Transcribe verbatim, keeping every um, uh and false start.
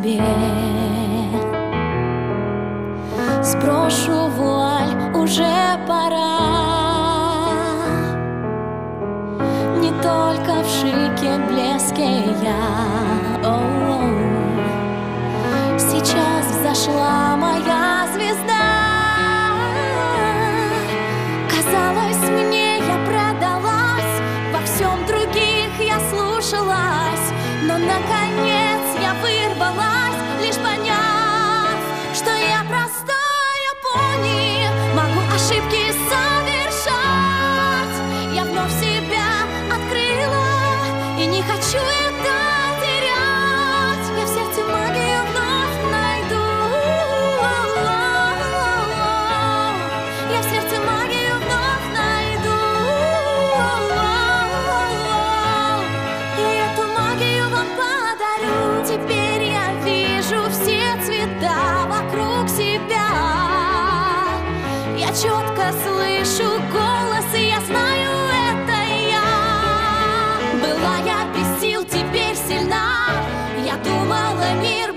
тебе. Сброшу вуаль, уже пора. Не только в шике, блеске я. О-о-о. Сейчас взошла моя звезда. Казалось мне, я продалась, во всем других я слушалась, но наконец я вырвалась, лишь поняв, что я простая пони, могу ошибки совершать. Я вновь себя открыла и не хочу это терять. Я в сердце магию вновь найду. Я в сердце магию вновь найду. И эту магию вам подарю. Теперь я вижу все цвета вокруг себя. Я четко слышу голос, и я знаю, это я. Была я без сил, теперь сильна. Я думала, мир